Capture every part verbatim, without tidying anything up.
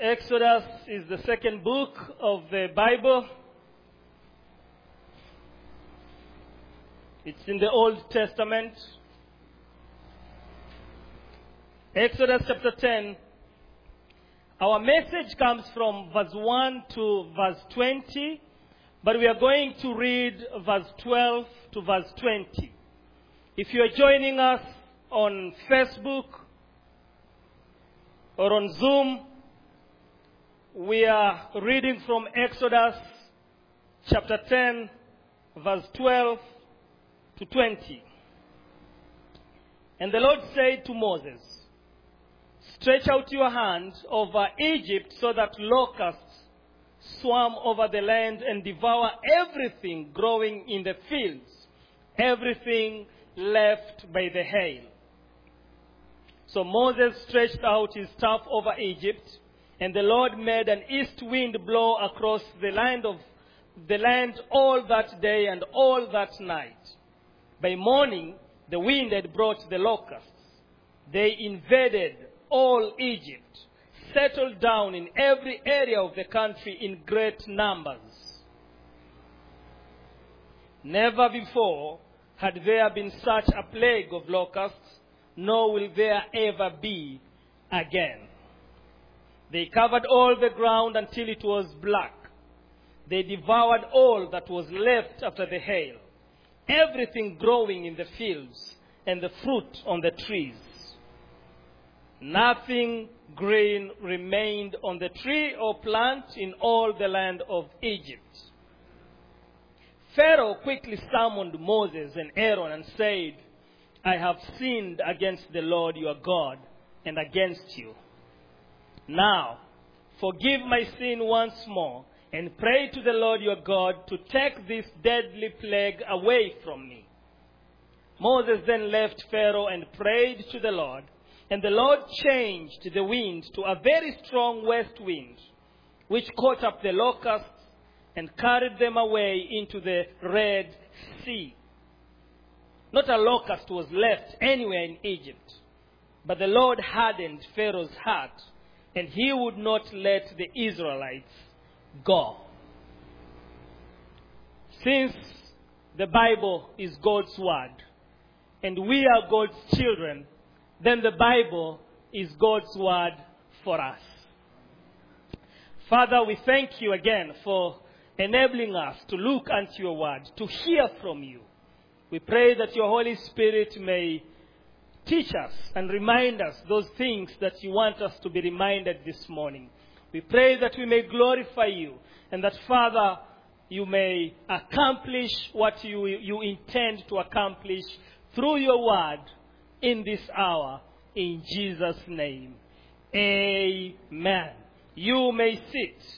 Exodus is the second book of the Bible. It's in the Old Testament. Exodus chapter ten. Our message comes from verse one to verse twenty, but we are going to read verse twelve to verse twenty. If you are joining us on Facebook or on Zoom, we are reading from Exodus chapter ten, verse twelve to twenty. And the Lord said to Moses, "Stretch out your hand over Egypt so that locusts swarm over the land and devour everything growing in the fields, everything left by the hail." So Moses stretched out his staff over Egypt, and the Lord made an east wind blow across the land of the land all that day and all that night. By morning, the wind had brought the locusts. They invaded all Egypt, settled down in every area of the country in great numbers. Never before had there been such a plague of locusts, nor will there ever be again. They covered all the ground until it was black. They devoured all that was left after the hail, everything growing in the fields and the fruit on the trees. Nothing green remained on the tree or plant in all the land of Egypt. Pharaoh quickly summoned Moses and Aaron and said, "I have sinned against the Lord your God and against you. Now, forgive my sin once more and pray to the Lord your God to take this deadly plague away from me." Moses then left Pharaoh and prayed to the Lord, and the Lord changed the wind to a very strong west wind, which caught up the locusts and carried them away into the Red Sea. Not a locust was left anywhere in Egypt, but the Lord hardened Pharaoh's heart, and he would not let the Israelites go. Since the Bible is God's word, and we are God's children, then the Bible is God's word for us. Father, we thank you again for enabling us to look unto your word, to hear from you. We pray that your Holy Spirit may teach us and remind us those things that you want us to be reminded this morning. We pray that we may glorify you, and that, Father, you may accomplish what you, you intend to accomplish through your word in this hour, in Jesus' name. Amen. You may sit.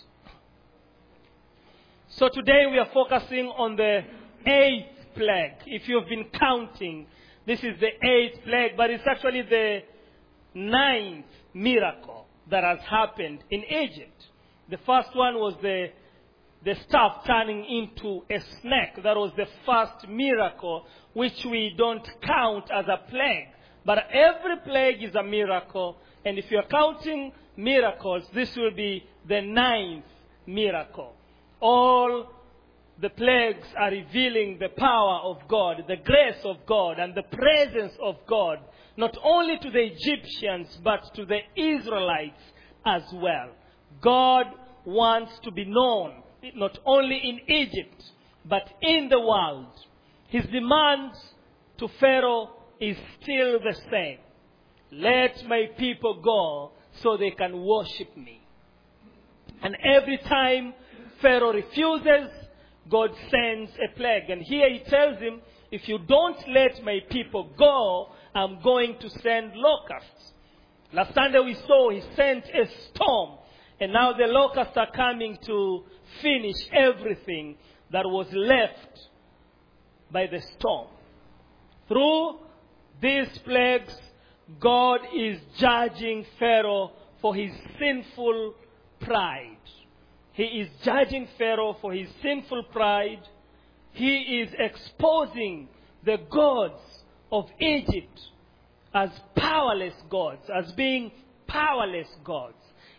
So today we are focusing on the eighth plague. If you've been counting, this is the eighth plague, but it's actually the ninth miracle that has happened in Egypt. The first one was the, the staff turning into a snake. That was the first miracle, which we don't count as a plague. But every plague is a miracle, and if you're counting miracles, this will be the ninth miracle. All the plagues are revealing the power of God, the grace of God, and the presence of God, not only to the Egyptians, but to the Israelites as well. God wants to be known, not only in Egypt, but in the world. His demand to Pharaoh is still the same. Let my people go so they can worship me. And every time Pharaoh refuses, God sends a plague. And here he tells him, if you don't let my people go, I'm going to send locusts. Last Sunday we saw he sent a storm. And now the locusts are coming to finish everything that was left by the storm. Through these plagues, God is judging Pharaoh for his sinful pride. He is judging Pharaoh for his sinful pride. He is exposing the gods of Egypt as powerless gods, as being powerless gods.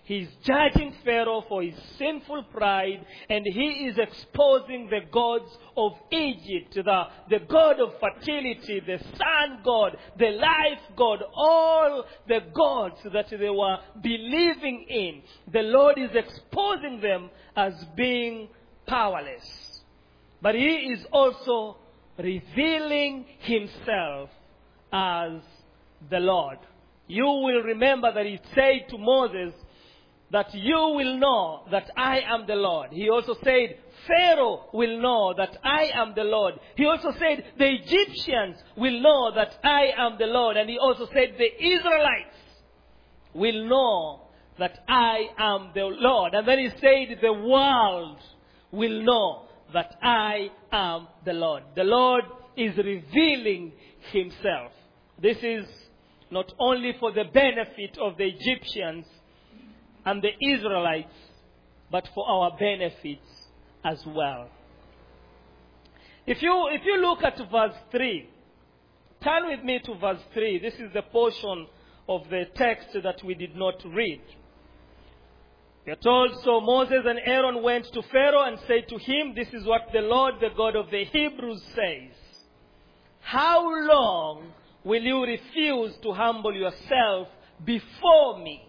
He's judging Pharaoh for his sinful pride, and he is exposing the gods of Egypt, the, the god of fertility, the sun god, the life god, all the gods that they were believing in. The Lord is exposing them as being powerless. But he is also revealing himself as the Lord. You will remember that he said to Moses, that you will know that I am the Lord. He also said, Pharaoh will know that I am the Lord. He also said, the Egyptians will know that I am the Lord. And he also said, the Israelites will know that I am the Lord. And then he said, the world will know that I am the Lord. The Lord is revealing himself. This is not only for the benefit of the Egyptians and the Israelites, but for our benefits as well. If you, if you look at verse three, turn with me to verse three. This is the portion of the text that we did not read. We are told, so Moses and Aaron went to Pharaoh and said to him, this is what the Lord, the God of the Hebrews, says. How long will you refuse to humble yourself before me?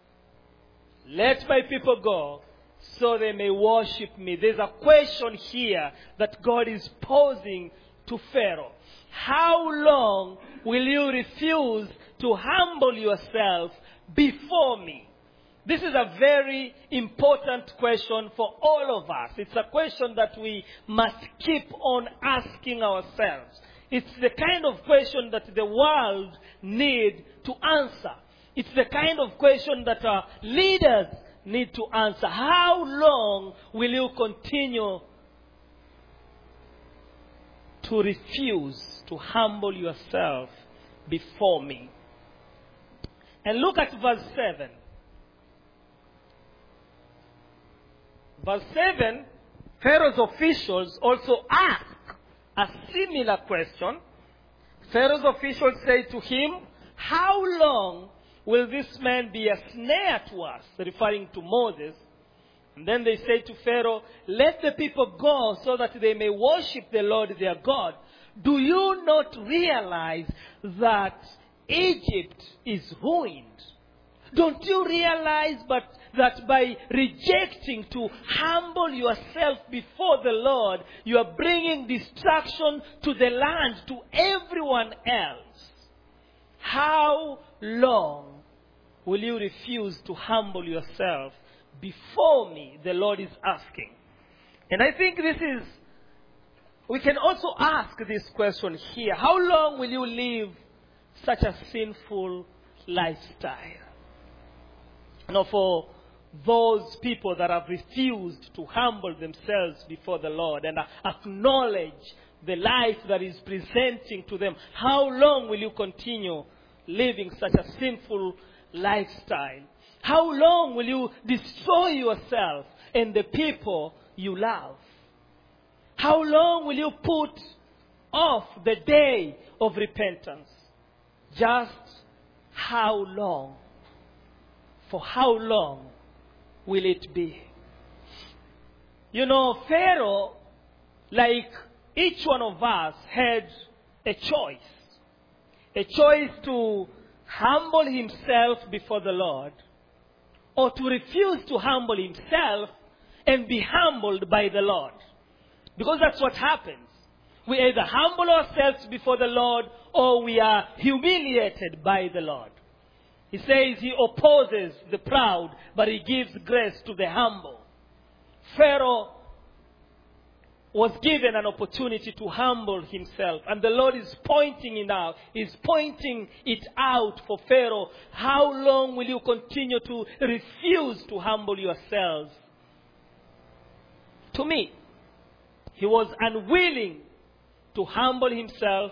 Let my people go so they may worship me. There's a question here that God is posing to Pharaoh. How long will you refuse to humble yourself before me? This is a very important question for all of us. It's a question that we must keep on asking ourselves. It's the kind of question that the world needs to answer. It's the kind of question that our leaders need to answer. How long will you continue to refuse to humble yourself before me? And look at verse seven. Verse seven, Pharaoh's officials also ask a similar question. Pharaoh's officials say to him, how long will this man be a snare to us? Referring to Moses. And then they say to Pharaoh, let the people go so that they may worship the Lord their God. Do you not realize that Egypt is ruined? Don't you realize but that by rejecting to humble yourself before the Lord, you are bringing destruction to the land, to everyone else? How long will you refuse to humble yourself before me? The Lord is asking. And I think this is, we can also ask this question here. How long will you live such a sinful lifestyle? You know, for those people that have refused to humble themselves before the Lord and acknowledge the life that is presenting to them, how long will you continue living such a sinful lifestyle? How long will you destroy yourself and the people you love? How long will you put off the day of repentance? Just how long? For how long will it be? You know, Pharaoh, like each one of us, had a choice. A choice to humble himself before the Lord, or to refuse to humble himself and be humbled by the Lord. Because that's what happens. We either humble ourselves before the Lord, or we are humiliated by the Lord. He says he opposes the proud, but he gives grace to the humble. Pharaoh was given an opportunity to humble himself. And the Lord is pointing it out. He's pointing it out for Pharaoh. How long will you continue to refuse to humble yourselves to me? He was unwilling to humble himself.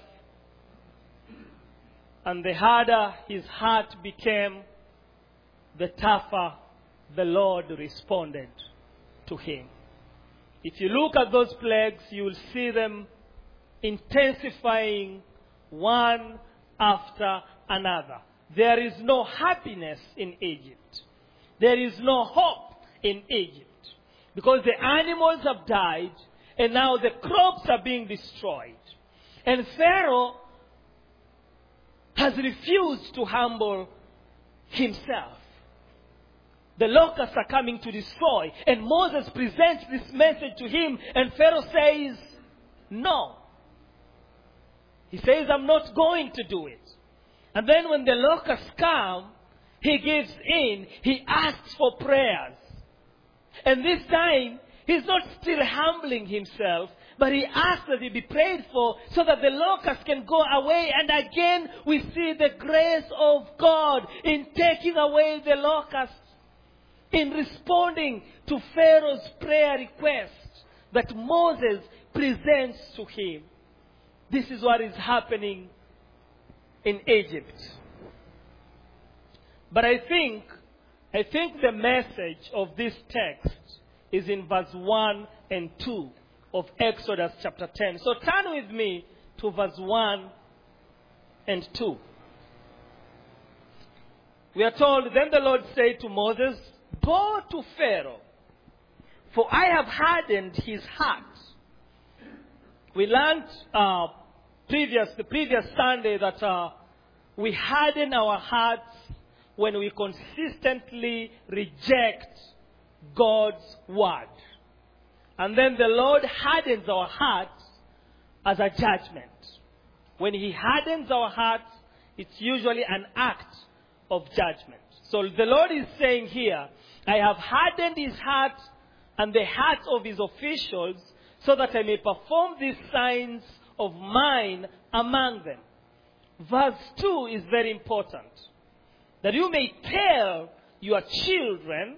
And the harder his heart became, the tougher the Lord responded to him. If you look at those plagues, you will see them intensifying one after another. There is no happiness in Egypt. There is no hope in Egypt because the animals have died and now the crops are being destroyed. And Pharaoh has refused to humble himself. The locusts are coming to destroy. And Moses presents this message to him, and Pharaoh says, no. He says, I'm not going to do it. And then when the locusts come, he gives in. He asks for prayers. And this time, he's not still humbling himself, but he asks that he be prayed for so that the locusts can go away. And again, we see the grace of God in taking away the locusts, in responding to Pharaoh's prayer request that Moses presents to him. This is what is happening in Egypt. But I think, I think the message of this text is in verse one and two of Exodus chapter ten. So turn with me to verse one and two. We are told, then the Lord said to Moses, go to Pharaoh, for I have hardened his heart. We learned uh, previous, the previous Sunday that uh, we harden our hearts when we consistently reject God's word. And then the Lord hardens our hearts as a judgment. When he hardens our hearts, it's usually an act of judgment. So the Lord is saying here, I have hardened his heart and the hearts of his officials so that I may perform these signs of mine among them. Verse two is very important. That you may tell your children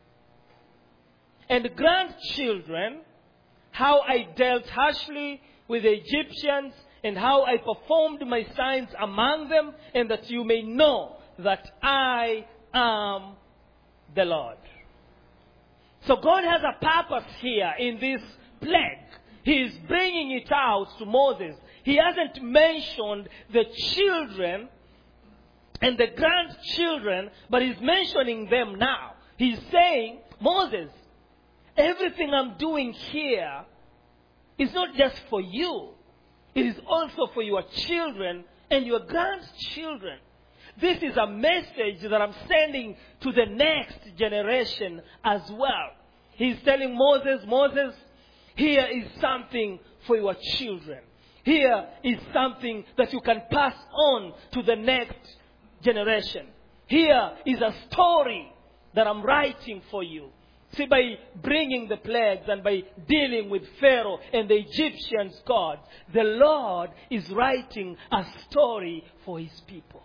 and grandchildren how I dealt harshly with the Egyptians and how I performed my signs among them, and that you may know that I am the Lord. So God has a purpose here in this plague. He is bringing it out to Moses. He hasn't mentioned the children and the grandchildren, but he's mentioning them now. He's saying, Moses, everything I'm doing here is not just for you. It is also for your children and your grandchildren. This is a message that I'm sending to the next generation as well. He's telling Moses, Moses, here is something for your children. Here is something that you can pass on to the next generation. Here is a story that I'm writing for you. See, by bringing the plagues and by dealing with Pharaoh and the Egyptians' gods, the Lord is writing a story for his people.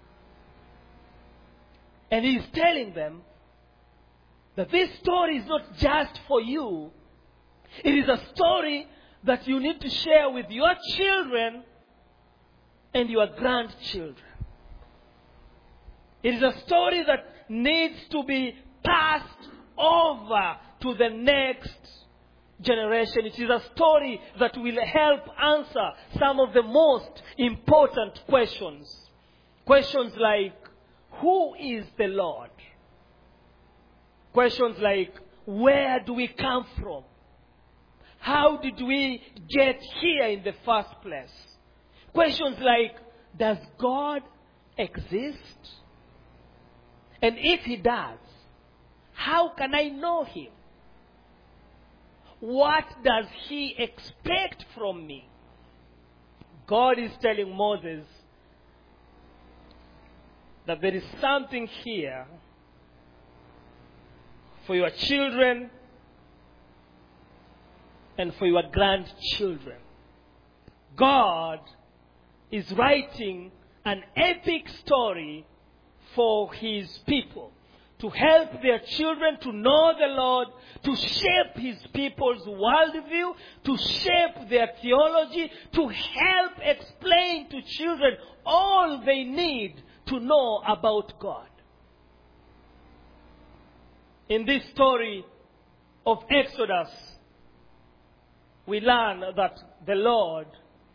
And he's telling them that this story is not just for you. It is a story that you need to share with your children and your grandchildren. It is a story that needs to be passed over to the next generation. It is a story that will help answer some of the most important questions. Questions like, who is the Lord? Questions like, where do we come from? How did we get here in the first place? Questions like, does God exist? And if he does, how can I know him? What does he expect from me? God is telling Moses that there is something here for your children and for your grandchildren. God is writing an epic story for his people, to help their children to know the Lord, to shape his people's worldview, to shape their theology, to help explain to children all they need to know about God. In this story of Exodus, we learn that the Lord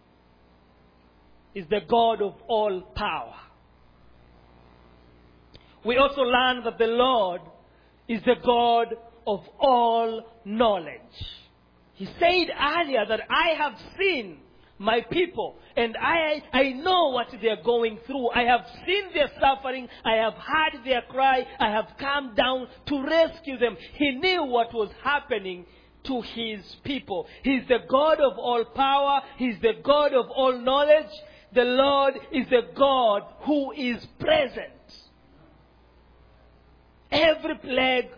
is the God of all power. We also learn that the Lord is the God of all knowledge. He said earlier that I have seen my people, and I, I know what they are going through. I have seen their suffering. I have heard their cry. I have come down to rescue them. He knew what was happening to his people. He's the God of all power. He's the God of all knowledge. The Lord is the God who is present. Every plague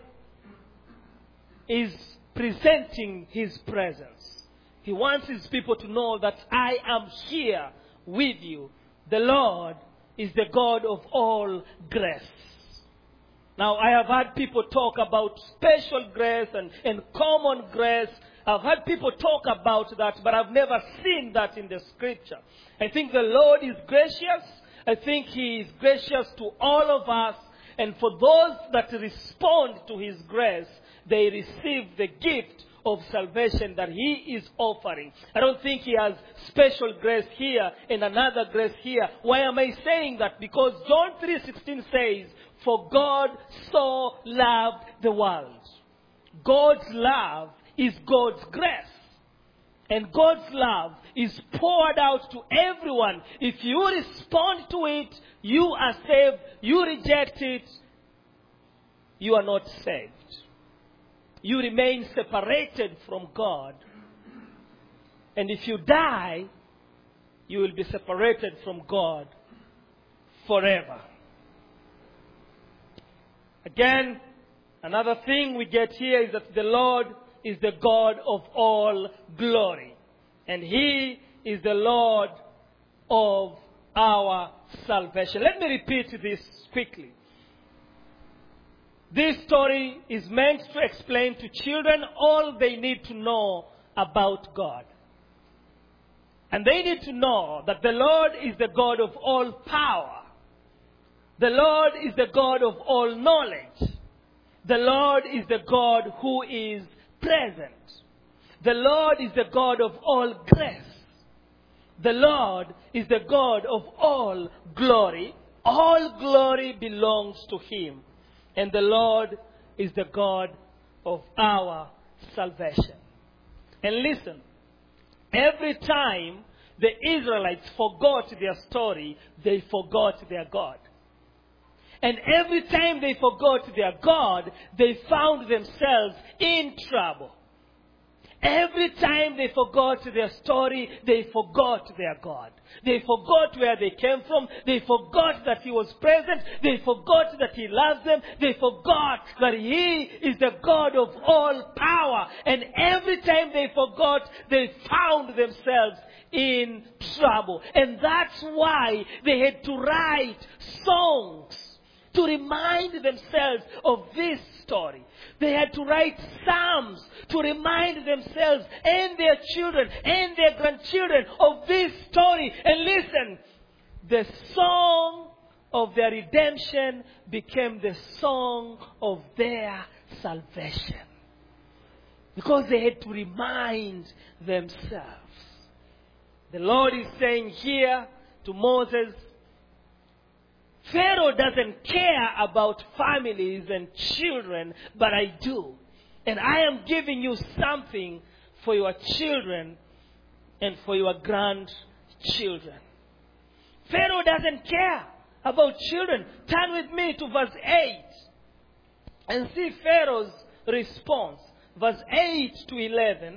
is presenting his presence. He wants his people to know that I am here with you. The Lord is the God of all grace. Now, I have heard people talk about special grace and, and common grace. I've heard people talk about that, but I've never seen that in the scripture. I think the Lord is gracious. I think he is gracious to all of us. And for those that respond to his grace, they receive the gift of salvation that he is offering. I don't think he has special grace here and another grace here. Why am I saying that? Because John three sixteen says, "For God so loved the world." God's love is God's grace. And God's love is poured out to everyone. If you respond to it, you are saved. You reject it, you are not saved. You remain separated from God. And if you die, you will be separated from God forever. Again, another thing we get here is that the Lord is the God of all glory. And he is the Lord of our salvation. Let me repeat this quickly. This story is meant to explain to children all they need to know about God. And they need to know that the Lord is the God of all power. The Lord is the God of all knowledge. The Lord is the God who is present. The Lord is the God of all grace. The Lord is the God of all glory. All glory belongs to him. And the Lord is the God of our salvation. And listen, every time the Israelites forgot their story, they forgot their God. And every time they forgot their God, they found themselves in trouble. Every time they forgot their story, they forgot their God. They forgot where they came from. They forgot that he was present. They forgot that he loves them. They forgot that he is the God of all power. And every time they forgot, they found themselves in trouble. And that's why they had to write songs to remind themselves of this story. They had to write psalms to remind themselves and their children and their grandchildren of this story. And listen, the song of their redemption became the song of their salvation. Because they had to remind themselves. The Lord is saying here to Moses, Pharaoh doesn't care about families and children, but I do. And I am giving you something for your children and for your grandchildren. Pharaoh doesn't care about children. Turn with me to verse eight and see Pharaoh's response. Verse eight to eleven.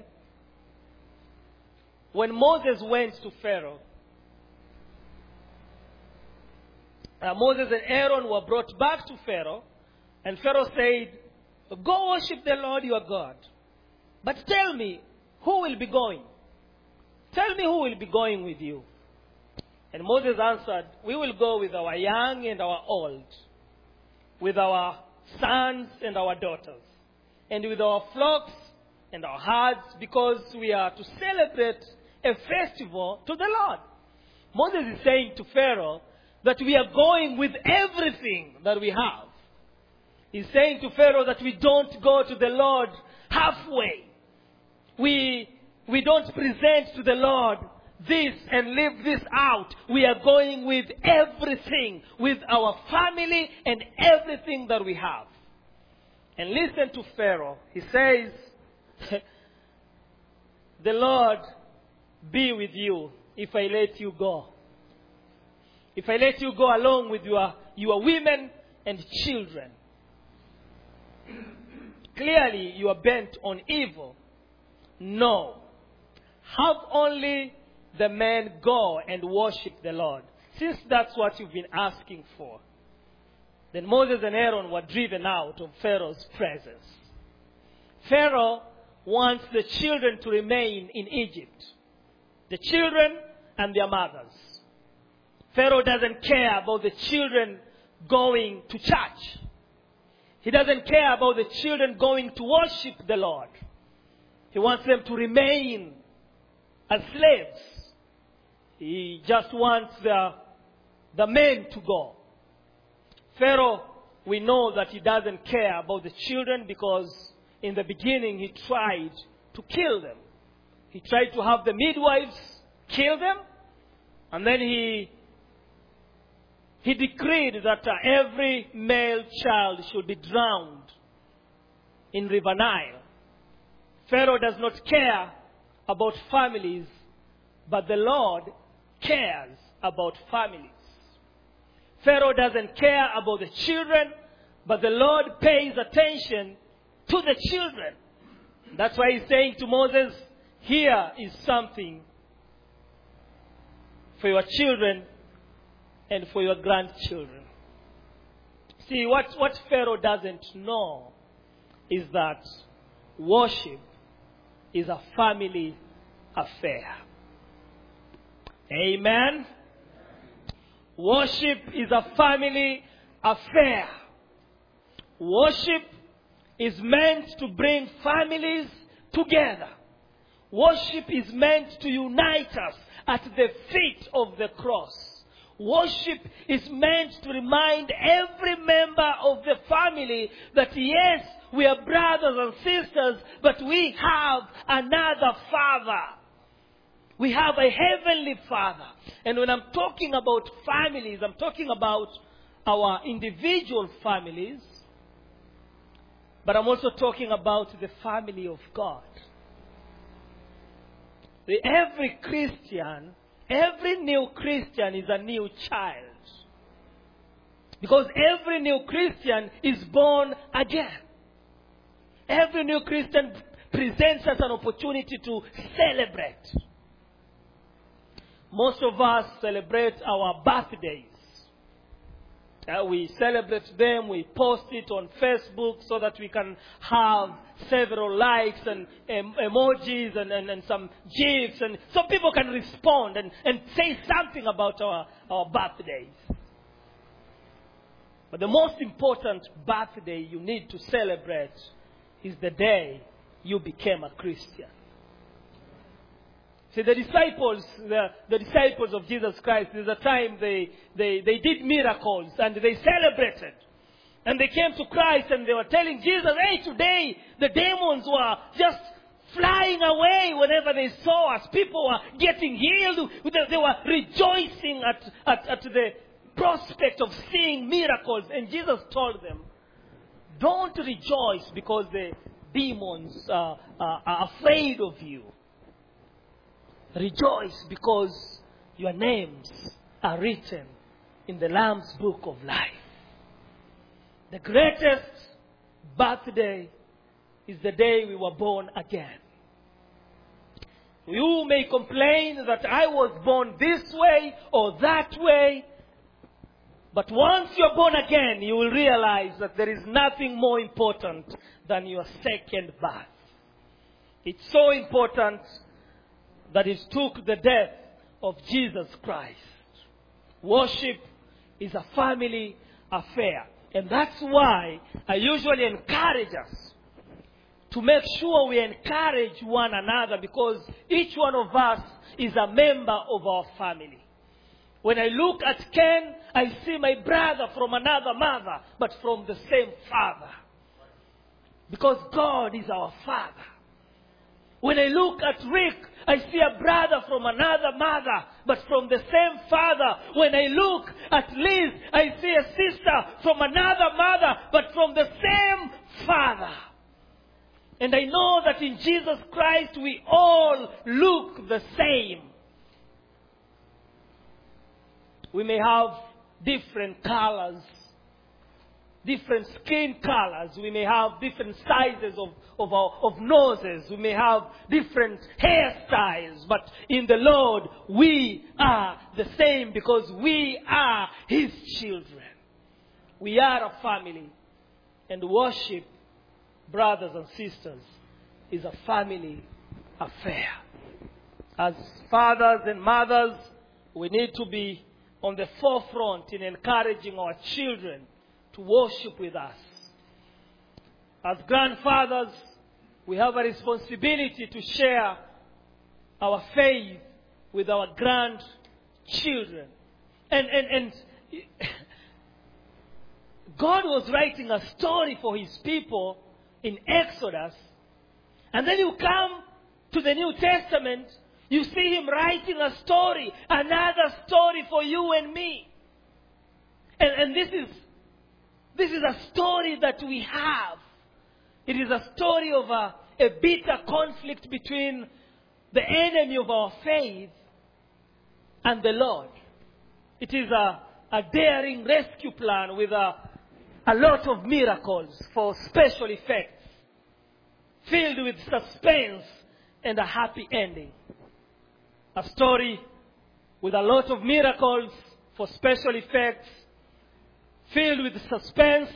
When Moses went to Pharaoh, Uh, Moses and Aaron were brought back to Pharaoh, and Pharaoh said, "Go worship the Lord your God. But tell me, who will be going? Tell me who will be going with you." And Moses answered, "We will go with our young and our old, with our sons and our daughters, and with our flocks and our herds, because we are to celebrate a festival to the Lord." Moses is saying to Pharaoh that we are going with everything that we have. He's saying to Pharaoh that we don't go to the Lord halfway. We, we don't present to the Lord this and leave this out. We are going with everything, with our family and everything that we have. And listen to Pharaoh. He says, the Lord be with you if I let you go. If I let you go along with your, your women and children. Clearly you are bent on evil. No. Have only the men go and worship the Lord. Since that's what you've been asking for. Then Moses and Aaron were driven out of Pharaoh's presence. Pharaoh wants the children to remain in Egypt. The children and their mothers. Pharaoh doesn't care about the children going to church. He doesn't care about the children going to worship the Lord. He wants them to remain as slaves. He just wants the, the men to go. Pharaoh, we know that he doesn't care about the children because in the beginning he tried to kill them. He tried to have the midwives kill them, and then he he decreed that uh, every male child should be drowned in River Nile. Pharaoh does not care about families, but the Lord cares about families. Pharaoh doesn't care about the children, but the Lord pays attention to the children. That's why he's saying to Moses, here is something for your children and for your grandchildren. See, what, what Pharaoh doesn't know is that worship is a family affair. Amen? Worship is a family affair. Worship is meant to bring families together. Worship is meant to unite us at the feet of the cross. Worship is meant to remind every member of the family that yes, we are brothers and sisters, but we have another Father. We have a heavenly Father. And when I'm talking about families, I'm talking about our individual families, but I'm also talking about the family of God. The, every Christian, every new Christian is a new child. Because every new Christian is born again. Every new Christian presents us an opportunity to celebrate. Most of us celebrate our birthdays. Uh, we celebrate them, we post it on Facebook so that we can have several likes and um, emojis and, and, and some GIFs, and so people can respond and, and say something about our, our birthdays. But the most important birthday you need to celebrate is the day you became a Christian. See, the disciples, the, the disciples of Jesus Christ, there's a time they, they, they did miracles and they celebrated. And they came to Christ and they were telling Jesus, hey, today the demons were just flying away whenever they saw us. People were getting healed. They were rejoicing at, at, at the prospect of seeing miracles. And Jesus told them, don't rejoice because the demons uh, uh, are afraid of you. Rejoice because your names are written in the Lamb's book of life. The greatest birthday is the day we were born again. You may complain that I was born this way or that way, but once you're born again, you will realize that there is nothing more important than your second birth. It's so important that it took the death of Jesus Christ. Worship is a family affair. And that's why I usually encourage us to make sure we encourage one another, because each one of us is a member of our family. When I look at Ken, I see my brother from another mother, but from the same father. Because God is our Father. When I look at Rick, I see a brother from another mother, but from the same father. When I look at Liz, I see a sister from another mother, but from the same Father. And I know that in Jesus Christ we all look the same. We may have different colors, different skin colors. We may have different sizes of, of, our, of noses. We may have different hairstyles. But in the Lord, we are the same because we are His children. We are a family. And worship, brothers and sisters, is a family affair. As fathers and mothers, we need to be on the forefront in encouraging our children to worship with us. As grandfathers, we have a responsibility to share our faith with our grandchildren. And, and, and God was writing a story for His people in Exodus. And then you come to the New Testament, you see Him writing a story, another story for you and me. And, and this is This is a story that we have. It is a story of a, a bitter conflict between the enemy of our faith and the Lord. It is a, a daring rescue plan with a, a lot of miracles for special effects, filled with suspense and a happy ending. A story with a lot of miracles for special effects, filled with suspense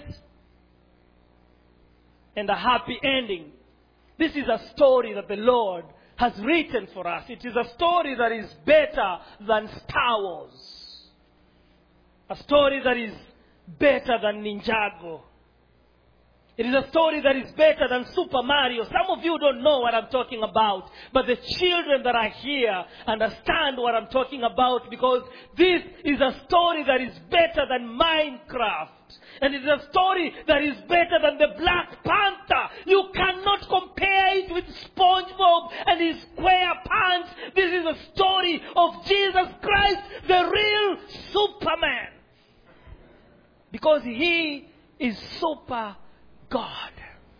and a happy ending. This is a story that the Lord has written for us. It is a story that is better than Star Wars. A story that is better than Ninjago. It is a story that is better than Super Mario. Some of you don't know what I'm talking about, but the children that are here understand what I'm talking about, because this is a story that is better than Minecraft. And it is a story that is better than the Black Panther. You cannot compare it with SpongeBob and his SquarePants. This is a story of Jesus Christ, the real Superman. Because He is super God.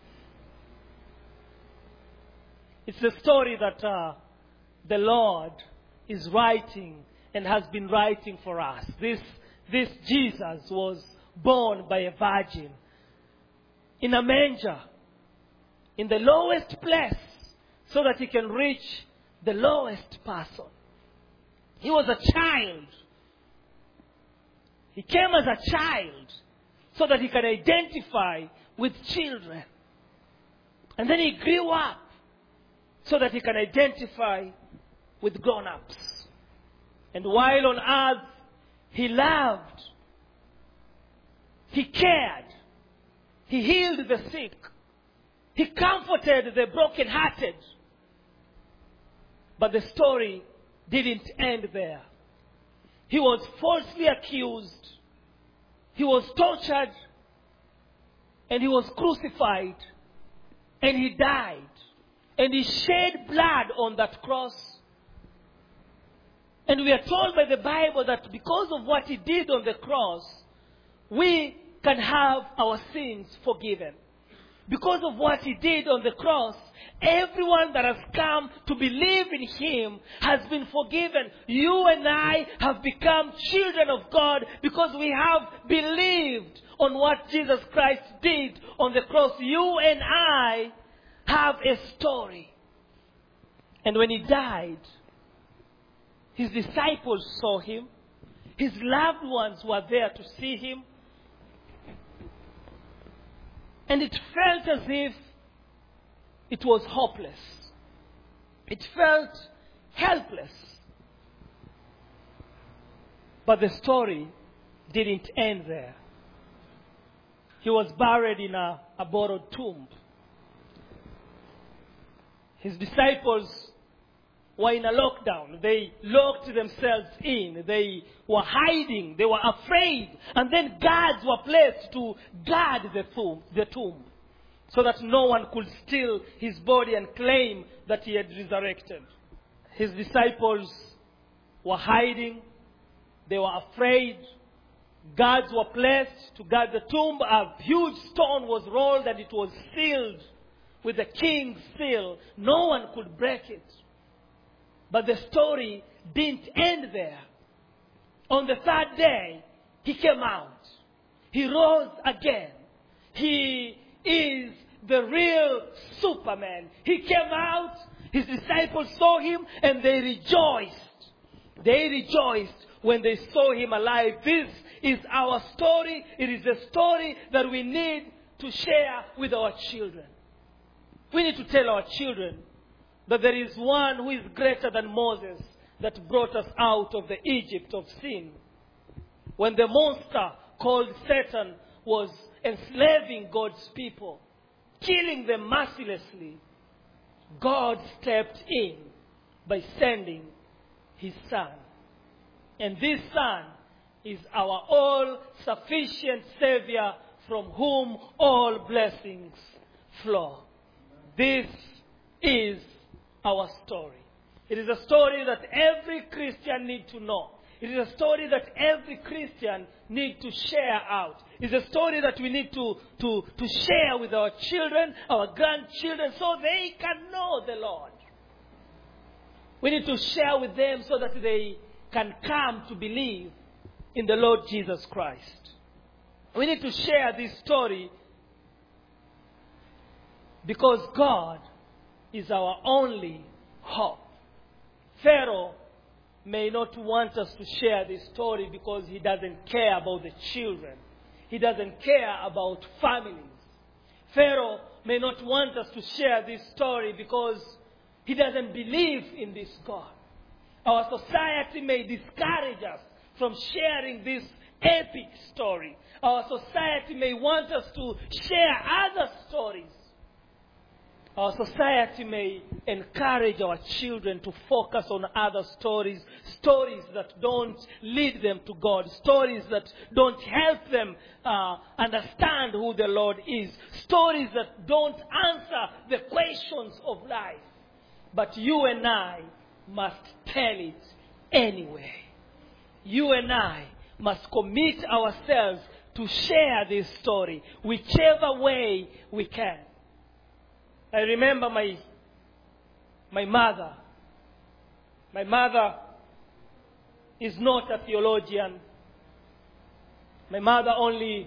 It's a story that uh, the Lord is writing and has been writing for us. This, this Jesus was born by a virgin in a manger, in the lowest place, so that He can reach the lowest person. He was a child. He came as a child so that He can identify with children. And then He grew up so that He can identify with grown-ups. And while on earth, He loved, He cared, He healed the sick, He comforted the brokenhearted. But the story didn't end there. He was falsely accused, He was tortured, and He was crucified, and He died, and He shed blood on that cross. And we are told by the Bible that because of what He did on the cross, we can have our sins forgiven. Because of what He did on the cross, everyone that has come to believe in Him has been forgiven. You and I have become children of God because we have believed on what Jesus Christ did on the cross. You and I have a story. And when He died, His disciples saw Him. His loved ones were there to see Him. And it felt as if it was hopeless. It felt helpless. But the story didn't end there. He was buried in a, a borrowed tomb. His disciples were in a lockdown. They locked themselves in. They were hiding. They were afraid. And then guards were placed to guard the tomb, the tomb, so that no one could steal His body and claim that He had resurrected. His disciples were hiding. They were afraid. Guards were placed to guard the tomb. A huge stone was rolled and it was sealed with the king's seal. No one could break it. But the story didn't end there. On the third day, he came out. He rose again. He is the real Superman. He came out. His disciples saw him and they rejoiced. They rejoiced when they saw him alive. This is our story. It is a story that we need to share with our children. We need to tell our children that there is one who is greater than Moses that brought us out of the Egypt of sin. When the monster called Satan was enslaving God's people, killing them mercilessly, God stepped in by sending his Son. And this Son is our all-sufficient Savior from whom all blessings flow. This is our story. It is a story that every Christian needs to know. It is a story that every Christian needs to share out. It's a story that we need to, to, to share with our children, our grandchildren, so they can know the Lord. We need to share with them so that they can come to believe in the Lord Jesus Christ. We need to share this story because God is our only hope. Pharaoh may not want us to share this story because he doesn't care about the children. He doesn't care about families. Pharaoh may not want us to share this story because he doesn't believe in this God. Our society may discourage us from sharing this epic story. Our society may want us to share other stories. Our society may encourage our children to focus on other stories, stories that don't lead them to God, stories that don't help them uh, understand who the Lord is, stories that don't answer the questions of life. But you and I must tell it anyway. You and I must commit ourselves to share this story, whichever way we can. I remember my, my mother. My mother is not a theologian. My mother only,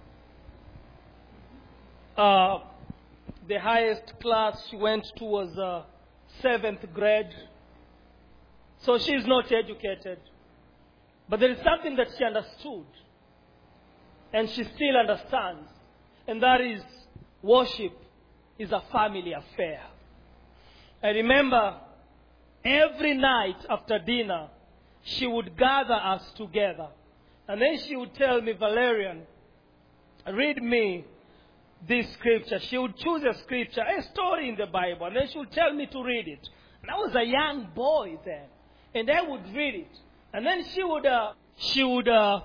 uh, the highest class she went to was uh, seventh grade. So she is not educated. But there is something that she understood. And she still understands. And that is worship is a family affair. I remember every night after dinner, she would gather us together. And then she would tell me, Valerian, read me this scripture. She would choose a scripture, a story in the Bible. And then she would tell me to read it. And I was a young boy then. And I would read it. And then she would, uh, she would uh,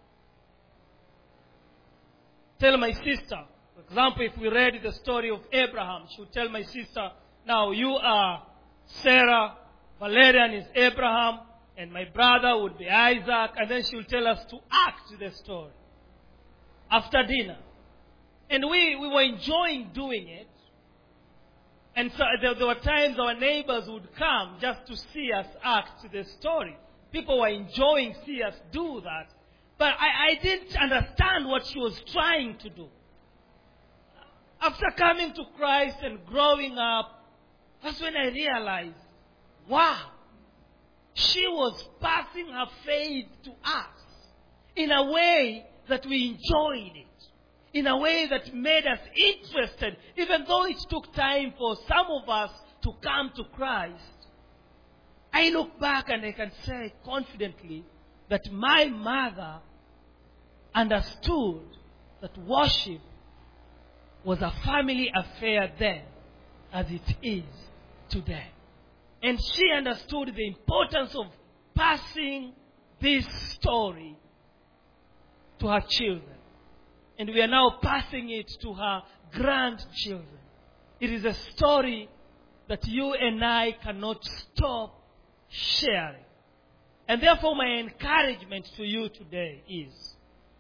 tell my sister. For example, if we read the story of Abraham, she would tell my sister, now you are Sarah, Valerian is Abraham, and my brother would be Isaac. And then she would tell us to act the story after dinner. And we, we were enjoying doing it. And so there, there were times our neighbors would come just to see us act the story. People were enjoying seeing us do that. But I, I didn't understand what she was trying to do. After coming to Christ and growing up, that's when I realized, wow, she was passing her faith to us in a way that we enjoyed it, in a way that made us interested, even though it took time for some of us to come to Christ. I look back and I can say confidently that my mother understood that worship was a family affair then as it is today. And she understood the importance of passing this story to her children. And we are now passing it to her grandchildren. It is a story that you and I cannot stop sharing. And therefore my encouragement to you today is,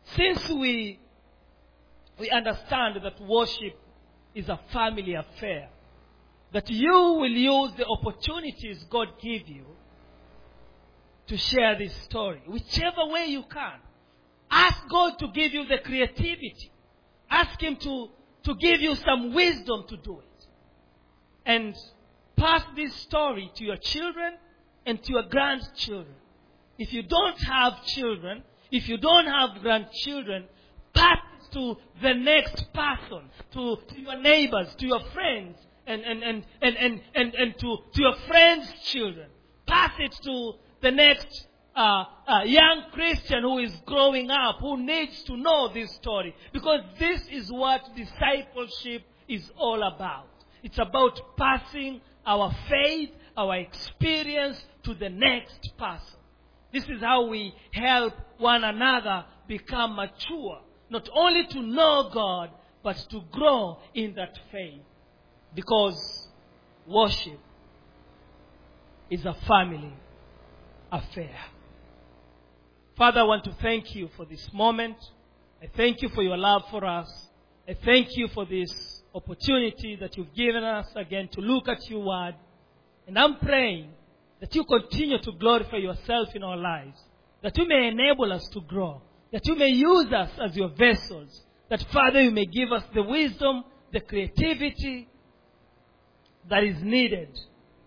since we, we understand that worship is a family affair, that you will use the opportunities God give you to share this story, whichever way you can. Ask God to give you the creativity. Ask Him to, to give you some wisdom to do it. And pass this story to your children and to your grandchildren. If you don't have children, if you don't have grandchildren, pass it to the next person, to, to your neighbors, to your friends, and, and, and, and, and, and, and to, to your friends' children. Pass it to the next uh, uh, young Christian who is growing up, who needs to know this story. Because this is what discipleship is all about. It's about passing our faith, our experience to the next person. This is how we help one another become mature. Not only to know God, but to grow in that faith. Because worship is a family affair. Father, I want to thank you for this moment. I thank you for your love for us. I thank you for this opportunity that you've given us again to look at your word. And I'm praying that you continue to glorify yourself in our lives, that you may enable us to grow, that you may use us as your vessels, that, Father, you may give us the wisdom, the creativity that is needed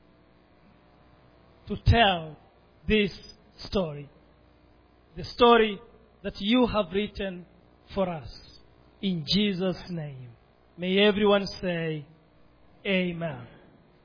to tell this story, the story that you have written for us. In Jesus' name. May everyone say, Amen.